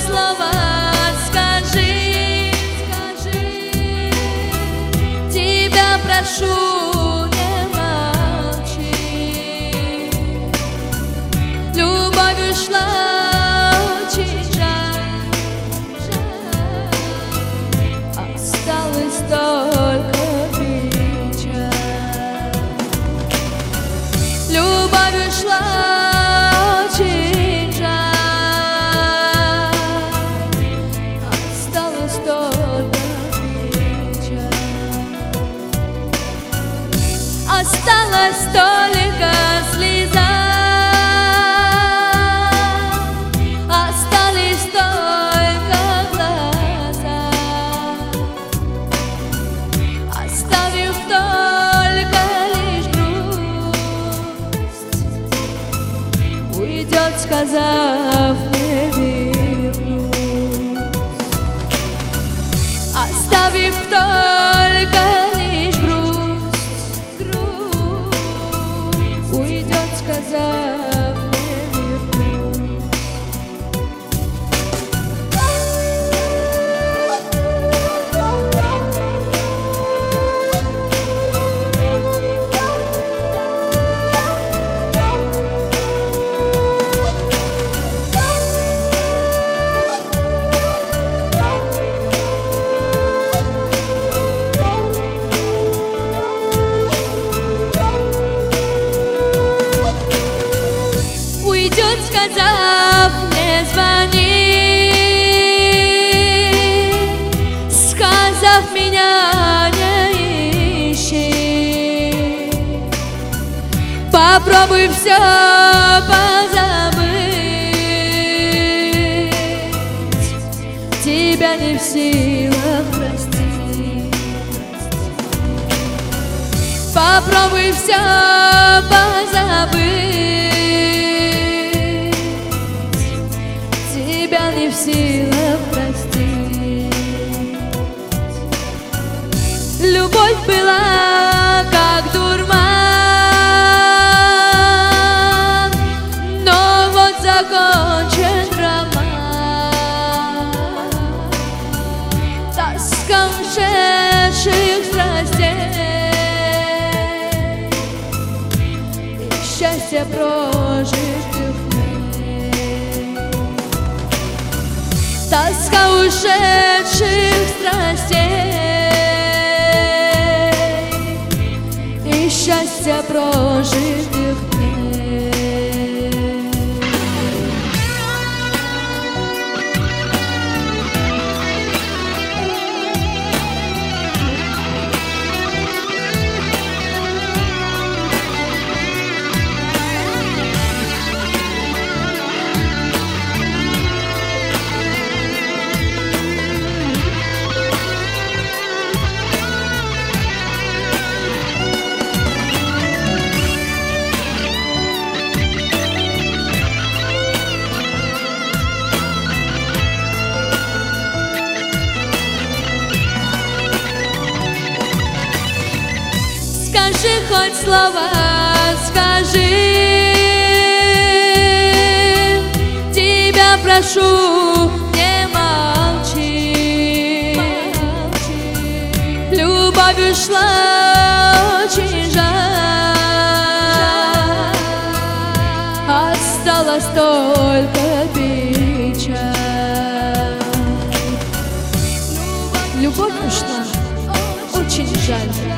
слова скажи, тебя прошу, не молчи. Любовь ушла, очень жаль, осталось только печаль. Любовь ушла, очень жаль, осталось только печаль. Осталась только слеза, остались только глаза, оставив только лишь грусть, уйдет, сказав не вернусь, оставив только лишь грусть, уйдет, сказав не вернусь. Уйдет, сказав, не звони, сказав, меня не ищи. Попробуй все позабыть, тебя не в силах простить. Попробуй все позабыть, тебя не в силах простить. Любовь была как дурман, но вот закончен роман. Тоска ушедших страстей и счастье прожитых дней. Тоска ушедших страстей и счастье прожитых дней. Скажи хоть слова, скажи, тебя прошу, не молчи. Любовь ушла, очень жаль, осталась только печаль. Любовь ушла, очень жаль.